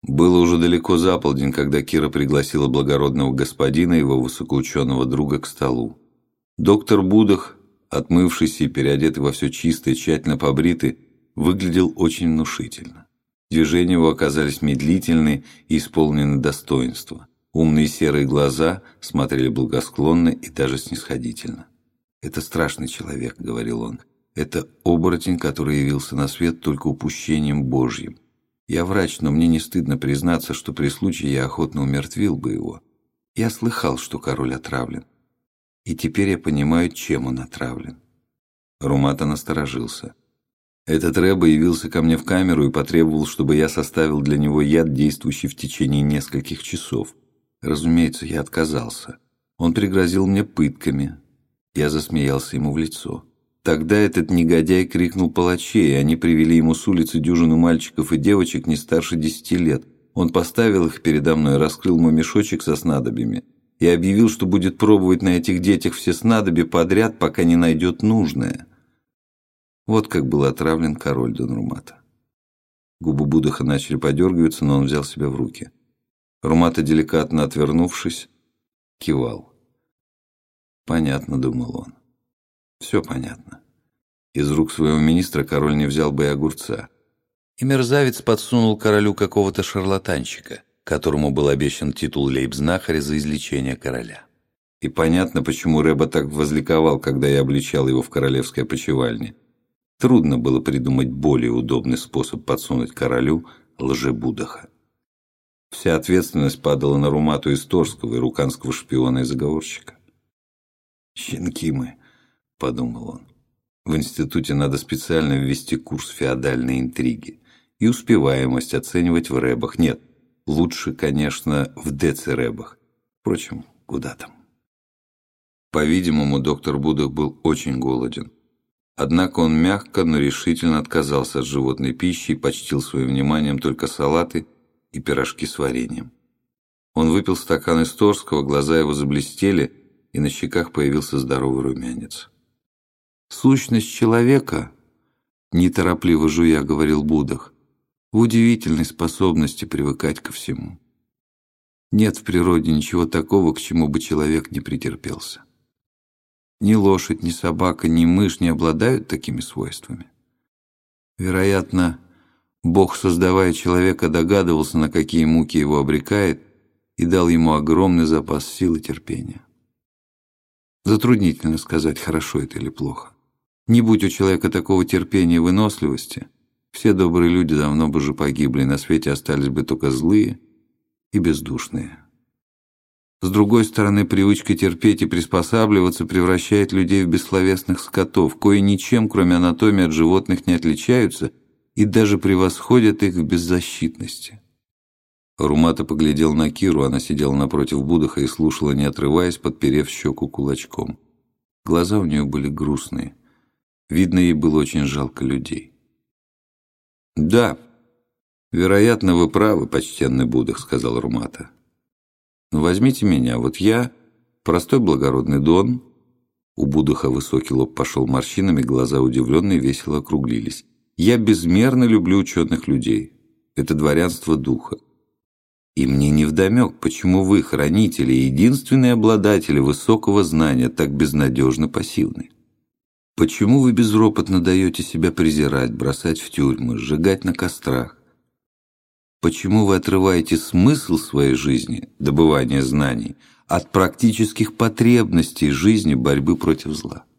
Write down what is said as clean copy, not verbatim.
Было уже далеко за полдень, когда Кира пригласила благородного господина и его высокоученого друга к столу. Доктор Будах, отмывшийся и переодетый во все чистое, тщательно побритый, выглядел очень внушительно. Движения его оказались медлительны и исполнены достоинства. Умные серые глаза смотрели благосклонно и даже снисходительно. «Это страшный человек», — говорил он. «Это оборотень, который явился на свет только упущением Божьим. Я врач, но мне не стыдно признаться, что при случае я охотно умертвил бы его. Я слыхал, что король отравлен. И теперь я понимаю, чем он отравлен». Румата насторожился. «Этот Рэба явился ко мне в камеру и потребовал, чтобы я составил для него яд, действующий в течение нескольких часов. Разумеется, я отказался. Он пригрозил мне пытками. Я засмеялся ему в лицо. Тогда этот негодяй крикнул палачей, и они привели ему с улицы дюжину мальчиков и девочек не старше 10 лет. Он поставил их передо мной, раскрыл мой мешочек со снадобьями и объявил, что будет пробовать на этих детях все снадобья подряд, пока не найдет нужное». Вот как был отравлен король Дон Румата. Губы Будаха начали подергиваться, но он взял себя в руки. Румата, деликатно отвернувшись, кивал. «Понятно», — думал он. «Все понятно. Из рук своего министра король не взял бы и огурца». И мерзавец подсунул королю какого-то шарлатанщика, которому был обещан титул лейб-знахаря за излечение короля. И понятно, почему Рэба так возликовал, когда я обличал его в королевской опочивальне. Трудно было придумать более удобный способ подсунуть королю лжебудаха. Вся ответственность падала на Румату Исторского и руканского шпиона и заговорщика. «Щенки мы», — подумал он. «В институте надо специально ввести курс феодальной интриги и успеваемость оценивать в рэбах. Нет, лучше, конечно, в деци-рэбах. Впрочем, куда там?» По-видимому, доктор Будах был очень голоден. Однако он мягко, но решительно отказался от животной пищи и почтил своим вниманием только салаты и пирожки с вареньем. Он выпил стакан Исторского, глаза его заблестели, и на щеках появился здоровый румянец. «Сущность человека, — неторопливо жуя говорил Будах, — в удивительной способности привыкать ко всему. Нет в природе ничего такого, к чему бы человек не претерпелся. Ни лошадь, ни собака, ни мышь не обладают такими свойствами. Вероятно, Бог, создавая человека, догадывался, на какие муки его обрекает, и дал ему огромный запас сил и терпения. Затруднительно сказать, хорошо это или плохо. Не будь у человека такого терпения и выносливости, все добрые люди давно бы же погибли, и на свете остались бы только злые и бездушные. С другой стороны, привычка терпеть и приспосабливаться превращает людей в бессловесных скотов, кои ничем, кроме анатомии, от животных не отличаются и даже превосходят их в беззащитности. Румата поглядел на Киру, она сидела напротив Будаха и слушала, не отрываясь, подперев щеку кулачком. Глаза у нее были грустные. Видно, ей было очень жалко людей. «Да, вероятно, вы правы, почтенный Будах», — сказал Румата. «Но возьмите меня, вот я, простой благородный Дон». У Будаха высокий лоб пошел морщинами, глаза удивленные весело округлились. «Я безмерно люблю ученых людей. Это дворянство духа. И мне невдомек, почему вы, хранители и единственные обладатели высокого знания, так безнадежно пассивны. Почему вы безропотно даете себя презирать, бросать в тюрьмы, сжигать на кострах? Почему вы отрываете смысл своей жизни, добывания знаний, от практических потребностей жизни борьбы против зла?